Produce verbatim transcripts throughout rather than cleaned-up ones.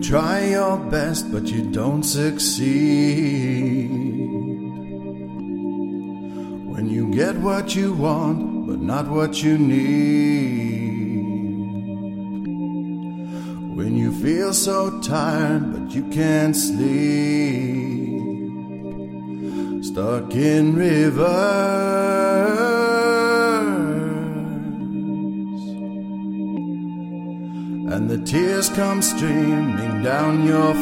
try your best, but you don't succeed. When you get what you want, but not what you need. When you feel so tired, but you can't sleep. Stuck in reverse. And the tears come streaming down your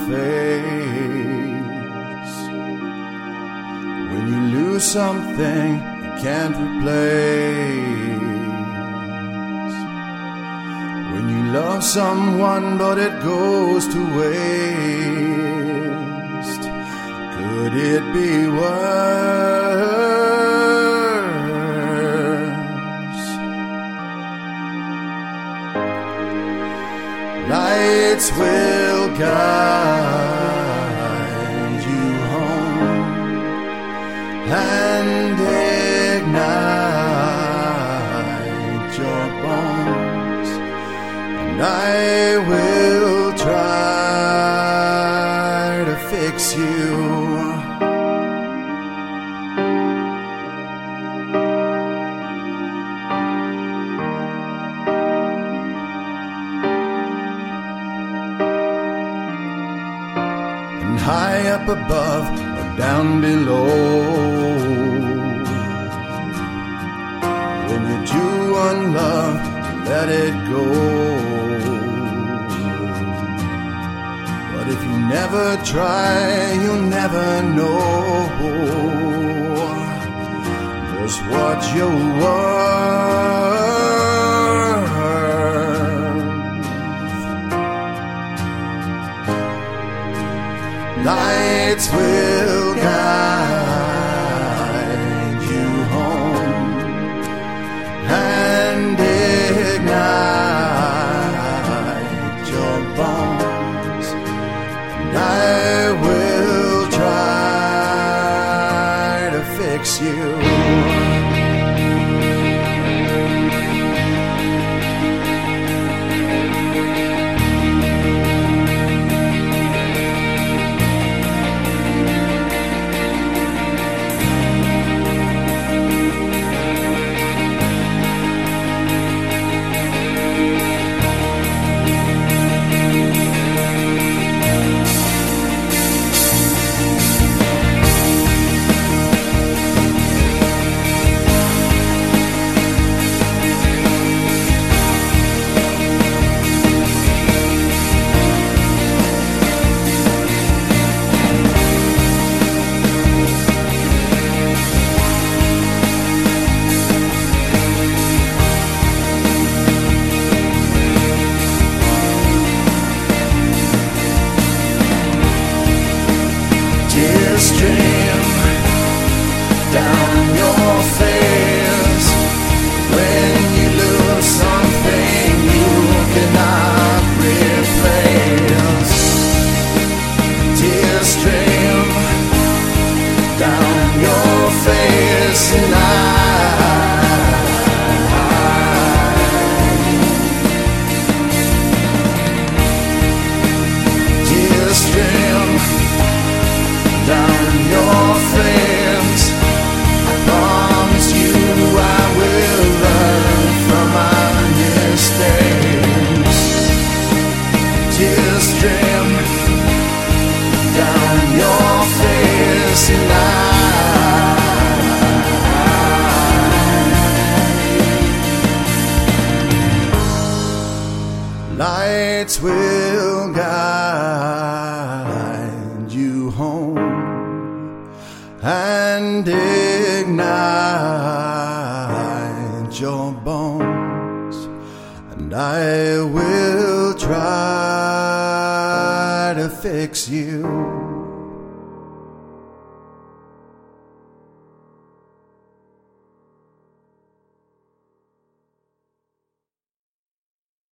face. When you lose something you can't replace. When you love someone but it goes to waste. Could it be worse? Lights will guide you home and ignite your bones, and I will try to fix you. High up above or down below, when you're too unloved to let it go. But if you never try, you'll never know just what you're worth. Lights will guide you home and ignite your bones, and I will try to fix you. Stream down your face when you lose something you cannot replace. Tears stream down your face, and I tears stream down your face. I promise you I will learn from my mistakes. Tears stream down your face, and I lights will guide you home and ignite your bones, and I will try to fix you.